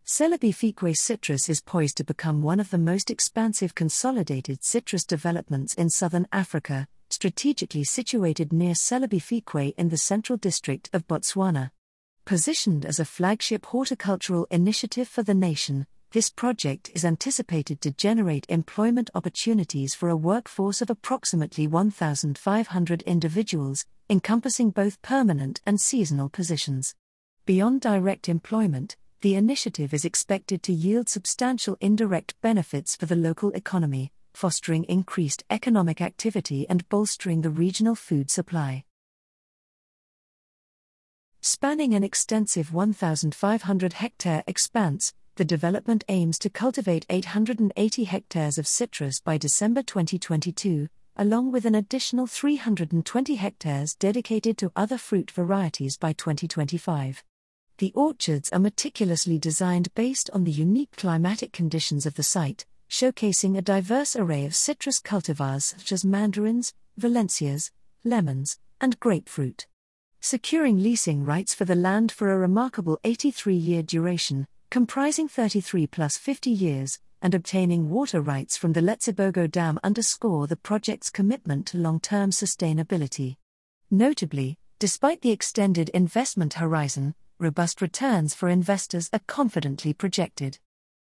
Celebi Fique Citrus is poised to become one of the most expansive consolidated citrus developments in southern Africa, strategically situated near Celebi Fique in the central district of Botswana. Positioned as a flagship horticultural initiative for the nation, this project is anticipated to generate employment opportunities for a workforce of approximately 1,500 individuals, encompassing both permanent and seasonal positions. Beyond direct employment, the initiative is expected to yield substantial indirect benefits for the local economy, fostering increased economic activity and bolstering the regional food supply. Spanning an extensive 1,500-hectare expanse, the development aims to cultivate 880 hectares of citrus by December 2022, along with an additional 320 hectares dedicated to other fruit varieties by 2025. The orchards are meticulously designed based on the unique climatic conditions of the site, showcasing a diverse array of citrus cultivars such as mandarins, valencias, lemons, and grapefruit. Securing leasing rights for the land for a remarkable 83-year duration, comprising 33 plus 50 years, and obtaining water rights from the Letshebogo Dam underscore the project's commitment to long-term sustainability. Notably, despite the extended investment horizon, robust returns for investors are confidently projected.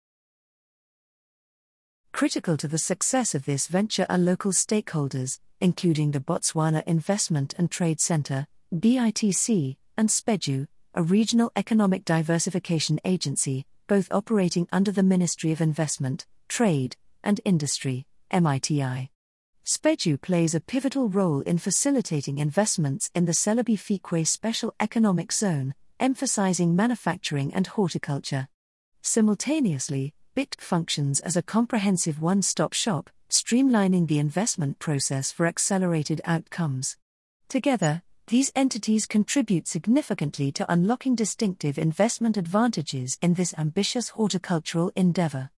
Critical to the success of this venture are local stakeholders, including the Botswana Investment and Trade Centre, BITC, and SPEDU, a regional economic diversification agency, both operating under the Ministry of Investment, Trade, and Industry, MITI. SPEDU plays a pivotal role in facilitating investments in the Celebi Fique Special Economic Zone, emphasizing manufacturing and horticulture. Simultaneously, BIT functions as a comprehensive one-stop shop, streamlining the investment process for accelerated outcomes. Together, these entities contribute significantly to unlocking distinctive investment advantages in this ambitious horticultural endeavor.